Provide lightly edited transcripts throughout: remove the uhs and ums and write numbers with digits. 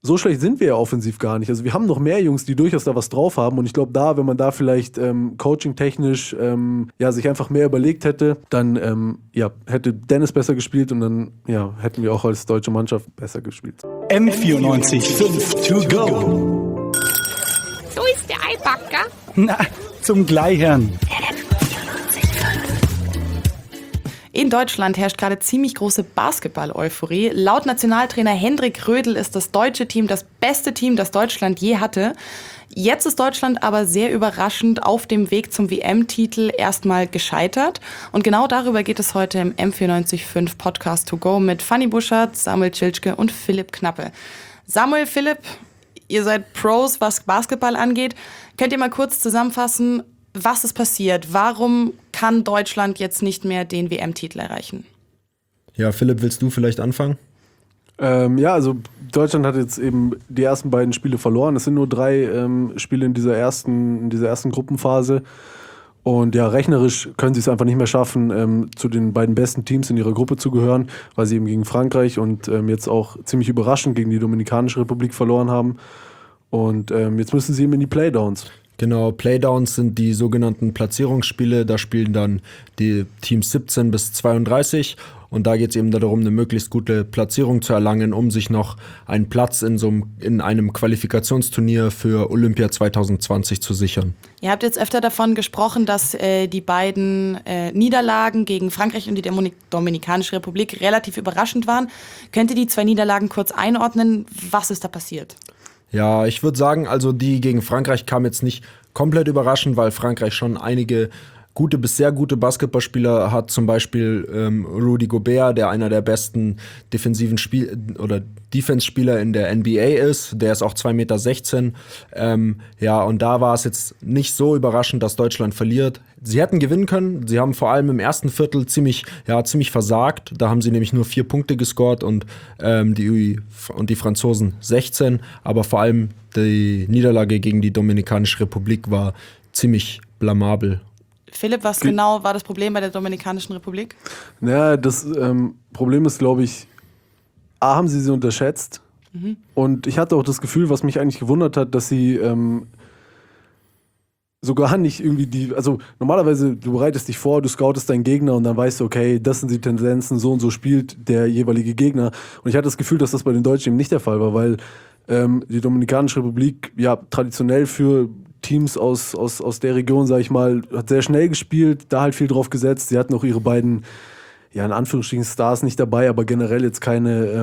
so schlecht sind wir ja offensiv gar nicht. Also wir haben noch mehr Jungs, die durchaus da was drauf haben. Und ich glaube, wenn man da vielleicht coaching-technisch sich einfach mehr überlegt hätte, dann hätte Dennis besser gespielt und dann hätten wir auch als deutsche Mannschaft besser gespielt. M94.5 to go. So ist der Eibacker. Na, zum Gleichern. In Deutschland herrscht gerade ziemlich große Basketball-Euphorie. Laut Nationaltrainer Hendrik Rödl ist das deutsche Team das beste Team, das Deutschland je hatte. Jetzt ist Deutschland aber sehr überraschend auf dem Weg zum WM-Titel erstmal gescheitert. Und genau darüber geht es heute im M94.5 Podcast to go mit Fanny Buschert, Samuel Tschilschke und Philipp Knappe. Samuel, Philipp, ihr seid Pros, was Basketball angeht. Könnt ihr mal kurz zusammenfassen, was ist passiert? Warum kann Deutschland jetzt nicht mehr den WM-Titel erreichen? Ja, Philipp, willst du vielleicht anfangen? Also Deutschland hat jetzt eben die ersten beiden Spiele verloren. Es sind nur 3 Spiele in dieser ersten Gruppenphase. Und ja, rechnerisch können sie es einfach nicht mehr schaffen, zu den beiden besten Teams in ihrer Gruppe zu gehören, weil sie eben gegen Frankreich und jetzt auch ziemlich überraschend gegen die Dominikanische Republik verloren haben. Und jetzt müssen sie eben in die Playdowns. Genau, Playdowns sind die sogenannten Platzierungsspiele. Da spielen dann die Teams 17 bis 32 und da geht es eben darum, eine möglichst gute Platzierung zu erlangen, um sich noch einen Platz in einem Qualifikationsturnier für Olympia 2020 zu sichern. Ihr habt jetzt öfter davon gesprochen, dass die beiden Niederlagen gegen Frankreich und die Dominikanische Republik relativ überraschend waren. Könnt ihr die 2 Niederlagen kurz einordnen? Was ist da passiert? Ja, ich würde sagen, also die gegen Frankreich kam jetzt nicht komplett überraschend, weil Frankreich schon einige gute bis sehr gute Basketballspieler hat, zum Beispiel Rudy Gobert, der einer der besten defensiven Defense-Spieler in der NBA ist. Der ist auch 2,16 Meter. Und da war es jetzt nicht so überraschend, dass Deutschland verliert. Sie hätten gewinnen können. Sie haben vor allem im ersten Viertel ziemlich versagt. Da haben sie nämlich nur 4 Punkte gescored und die Franzosen 16. Aber vor allem die Niederlage gegen die Dominikanische Republik war ziemlich blamabel. Philipp, was genau war das Problem bei der Dominikanischen Republik? Naja, das Problem ist, glaube ich, haben sie unterschätzt. Und ich hatte auch das Gefühl, was mich eigentlich gewundert hat, dass sie sogar nicht irgendwie also normalerweise, du bereitest dich vor, du scoutest deinen Gegner und dann weißt du, okay, das sind die Tendenzen, so und so spielt der jeweilige Gegner. Und ich hatte das Gefühl, dass das bei den Deutschen eben nicht der Fall war, weil die Dominikanische Republik traditionell für Teams aus der Region, sag ich mal, hat sehr schnell gespielt, da halt viel drauf gesetzt. Sie hatten auch ihre beiden, in Anführungsstrichen Stars nicht dabei, aber generell jetzt keine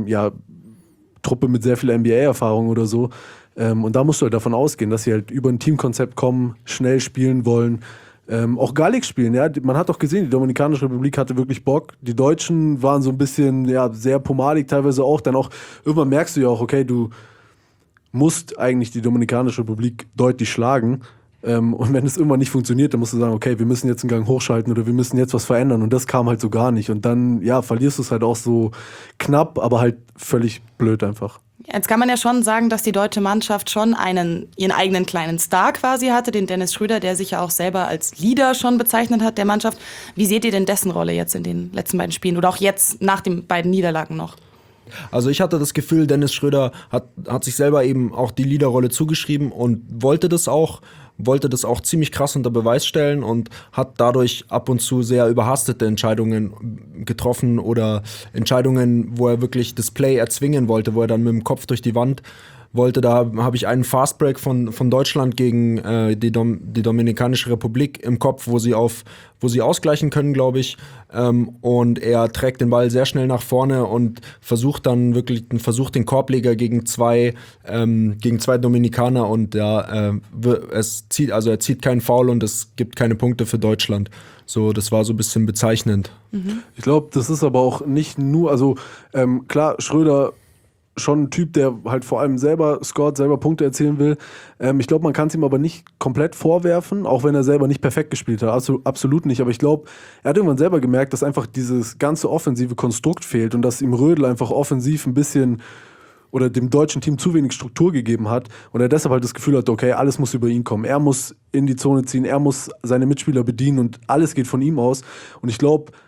Truppe mit sehr viel NBA-Erfahrung oder so. Und da musst du halt davon ausgehen, dass sie halt über ein Teamkonzept kommen, schnell spielen wollen, auch gallig spielen. Ja? Man hat doch gesehen, die Dominikanische Republik hatte wirklich Bock. Die Deutschen waren so ein bisschen sehr pomadig teilweise auch. Dann auch irgendwann merkst du ja auch, okay, du musst eigentlich die Dominikanische Republik deutlich schlagen. Und wenn es irgendwann nicht funktioniert, dann musst du sagen, okay, wir müssen jetzt einen Gang hochschalten oder wir müssen jetzt was verändern. Und das kam halt so gar nicht. Und dann, verlierst du es halt auch so knapp, aber halt völlig blöd einfach. Jetzt kann man ja schon sagen, dass die deutsche Mannschaft schon ihren eigenen kleinen Star quasi hatte, den Dennis Schröder, der sich ja auch selber als Leader schon bezeichnet hat der Mannschaft. Wie seht ihr denn dessen Rolle jetzt in den letzten beiden Spielen oder auch jetzt nach den beiden Niederlagen noch? Also ich hatte das Gefühl, Dennis Schröder hat sich selber eben auch die Leaderrolle zugeschrieben und wollte das auch ziemlich krass unter Beweis stellen und hat dadurch ab und zu sehr überhastete Entscheidungen getroffen oder Entscheidungen, wo er wirklich das Play erzwingen wollte, wo er dann mit dem Kopf durch die Wand wollte. Da habe ich einen Fastbreak von Deutschland gegen die Dominikanische Republik im Kopf, wo sie ausgleichen können, glaube ich. Und er trägt den Ball sehr schnell nach vorne und versucht den Korbleger gegen zwei Dominikaner und er zieht keinen Foul und es gibt keine Punkte für Deutschland. So, das war so ein bisschen bezeichnend. Ich glaube, das ist aber auch nicht nur, klar, Schröder schon ein Typ, der halt vor allem selber scoret, selber Punkte erzielen will. Ich glaube, man kann es ihm aber nicht komplett vorwerfen, auch wenn er selber nicht perfekt gespielt hat. Absolut nicht. Aber ich glaube, er hat irgendwann selber gemerkt, dass einfach dieses ganze offensive Konstrukt fehlt und dass ihm Rödl einfach offensiv ein bisschen oder dem deutschen Team zu wenig Struktur gegeben hat und er deshalb halt das Gefühl hat, okay, alles muss über ihn kommen. Er muss in die Zone ziehen, er muss seine Mitspieler bedienen und alles geht von ihm aus. Und ich glaube,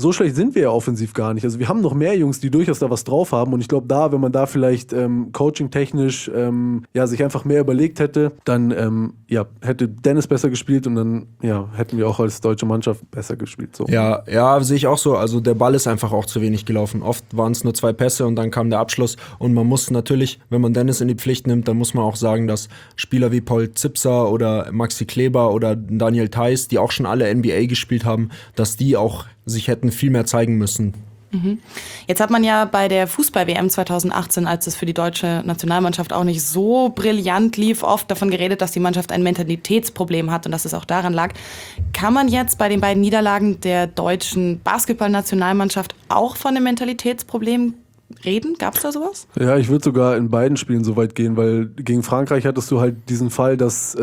so schlecht sind wir ja offensiv gar nicht. Also wir haben noch mehr Jungs, die durchaus da was drauf haben. Und ich glaube, wenn man da vielleicht coaching-technisch sich einfach mehr überlegt hätte, dann hätte Dennis besser gespielt und dann hätten wir auch als deutsche Mannschaft besser gespielt. So. Ja, sehe ich auch so. Also der Ball ist einfach auch zu wenig gelaufen. Oft waren es nur 2 Pässe und dann kam der Abschluss. Und man muss natürlich, wenn man Dennis in die Pflicht nimmt, dann muss man auch sagen, dass Spieler wie Paul Zipser oder Maxi Kleber oder Daniel Theiss, die auch schon alle NBA gespielt haben, dass die auch sich hätten viel mehr zeigen müssen. Jetzt hat man ja bei der Fußball-WM 2018, als es für die deutsche Nationalmannschaft auch nicht so brillant lief, oft davon geredet, dass die Mannschaft ein Mentalitätsproblem hat und dass es auch daran lag. Kann man jetzt bei den beiden Niederlagen der deutschen Basketball-Nationalmannschaft auch von einem Mentalitätsproblem reden? Gab es da sowas? Ja, ich würde sogar in beiden Spielen so weit gehen, weil gegen Frankreich hattest du halt diesen Fall, dass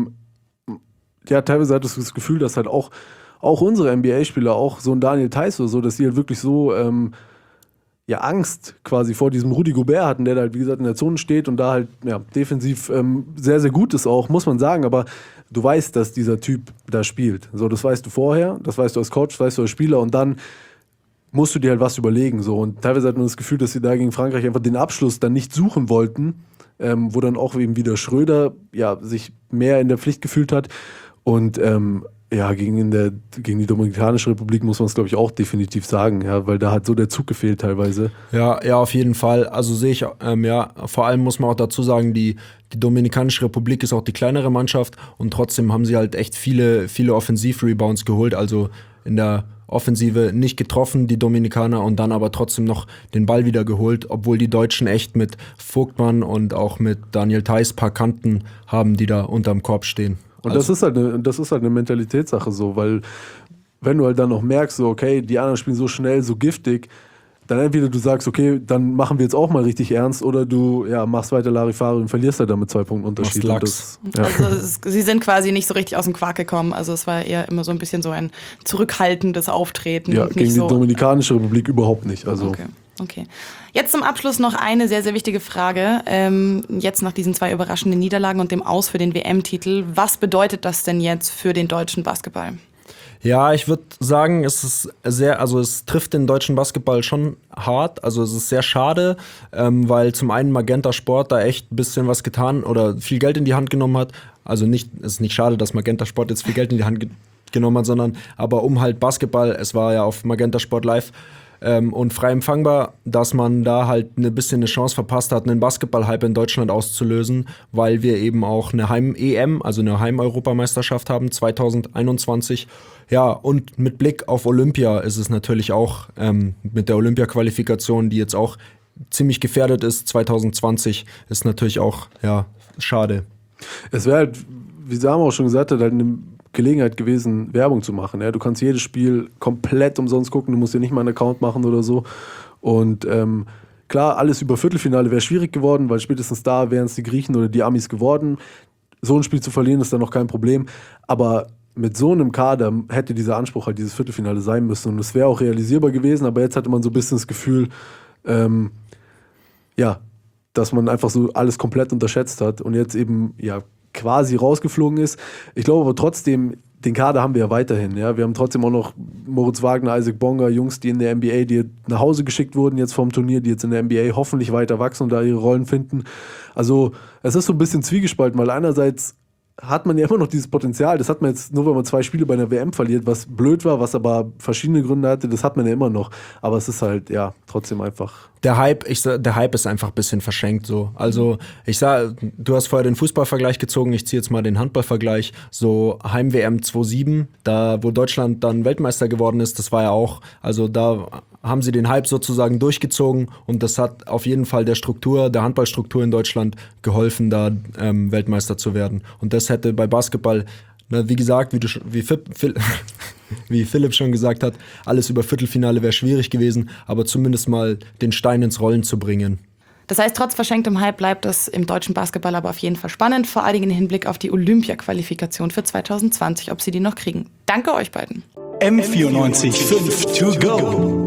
teilweise hattest du das Gefühl, dass halt auch unsere NBA-Spieler, auch so ein Daniel Theiss oder so, dass die halt wirklich so Angst quasi vor diesem Rudy Gobert hatten, der da halt, wie gesagt, in der Zone steht und da halt defensiv sehr, sehr gut ist auch, muss man sagen, aber du weißt, dass dieser Typ da spielt. So, das weißt du vorher, das weißt du als Coach, das weißt du als Spieler und dann musst du dir halt was überlegen. So. Und teilweise hat man das Gefühl, dass sie da gegen Frankreich einfach den Abschluss dann nicht suchen wollten, wo dann auch eben wieder Schröder sich mehr in der Pflicht gefühlt hat und gegen die Dominikanische Republik muss man es, glaube ich, auch definitiv sagen, weil da hat so der Zug gefehlt teilweise. Ja, auf jeden Fall. Also sehe ich, vor allem muss man auch dazu sagen, die Dominikanische Republik ist auch die kleinere Mannschaft und trotzdem haben sie halt echt viele Offensiv-Rebounds geholt, also in der Offensive nicht getroffen, die Dominikaner, und dann aber trotzdem noch den Ball wieder geholt, obwohl die Deutschen echt mit Vogtmann und auch mit Daniel Theiss paar Kanten haben, die da unterm Korb stehen. Und das ist halt eine Mentalitätssache so, weil wenn du halt dann noch merkst, so okay, die anderen spielen so schnell, so giftig, dann entweder du sagst, okay, dann machen wir jetzt auch mal richtig ernst, oder du machst weiter Larifari und verlierst halt damit 2 Punkte Unterschied. Lachs. Also sie sind quasi nicht so richtig aus dem Quark gekommen, also es war eher immer so ein bisschen so ein zurückhaltendes Auftreten. Ja, und gegen nicht die Dominikanische Republik überhaupt nicht. Also. Okay. Jetzt zum Abschluss noch eine sehr, sehr wichtige Frage. Jetzt nach diesen 2 überraschenden Niederlagen und dem Aus für den WM-Titel, was bedeutet das denn jetzt für den deutschen Basketball? Ja, ich würde sagen, es trifft den deutschen Basketball schon hart. Also es ist sehr schade, weil zum einen Magenta Sport da echt ein bisschen was getan oder viel Geld in die Hand genommen hat. Also es ist nicht schade, dass Magenta Sport jetzt viel Geld in die Hand genommen hat, sondern aber um halt Basketball, es war ja auf Magenta Sport Live, und frei empfangbar, dass man da halt ein bisschen eine Chance verpasst hat, einen Basketball-Hype in Deutschland auszulösen, weil wir eben auch eine Heim-EM, also eine Heim-Europameisterschaft haben, 2021. Ja, und mit Blick auf Olympia ist es natürlich auch mit der Olympia-Qualifikation, die jetzt auch ziemlich gefährdet ist, 2020, ist natürlich auch, schade. Es wäre halt, wie Sam auch schon gesagt hat, halt eine Gelegenheit gewesen, Werbung zu machen. Ja? Du kannst jedes Spiel komplett umsonst gucken, du musst dir nicht mal einen Account machen oder so. Und klar, alles über Viertelfinale wäre schwierig geworden, weil spätestens da wären es die Griechen oder die Amis geworden. So ein Spiel zu verlieren ist dann noch kein Problem. Aber mit so einem Kader hätte dieser Anspruch halt dieses Viertelfinale sein müssen. Und es wäre auch realisierbar gewesen, aber jetzt hatte man so ein bisschen das Gefühl, dass man einfach so alles komplett unterschätzt hat und jetzt eben quasi rausgeflogen ist. Ich glaube aber trotzdem, den Kader haben wir ja weiterhin. Ja? Wir haben trotzdem auch noch Moritz Wagner, Isaac Bonga, Jungs, die in der NBA, die nach Hause geschickt wurden jetzt vom Turnier, die jetzt in der NBA hoffentlich weiter wachsen und da ihre Rollen finden. Also es ist so ein bisschen zwiegespalten, weil einerseits hat man ja immer noch dieses Potenzial. Das hat man jetzt nur, wenn man 2 Spiele bei einer WM verliert, was blöd war, was aber verschiedene Gründe hatte, das hat man ja immer noch. Aber es ist halt, trotzdem einfach. Der Hype ist einfach ein bisschen verschenkt so. Also du hast vorher den Fußballvergleich gezogen, ich ziehe jetzt mal den Handballvergleich. So Heim-WM 2007, da wo Deutschland dann Weltmeister geworden ist, das war ja auch, also da haben sie den Hype sozusagen durchgezogen und das hat auf jeden Fall der Handballstruktur in Deutschland geholfen, da Weltmeister zu werden. Und das hätte bei Basketball, wie gesagt, wie Philipp schon gesagt hat, alles über Viertelfinale wäre schwierig gewesen, aber zumindest mal den Stein ins Rollen zu bringen. Das heißt, trotz verschenktem Hype bleibt es im deutschen Basketball aber auf jeden Fall spannend, vor allen Dingen im Hinblick auf die Olympia-Qualifikation für 2020, ob sie die noch kriegen. Danke euch beiden. M94 5 to go.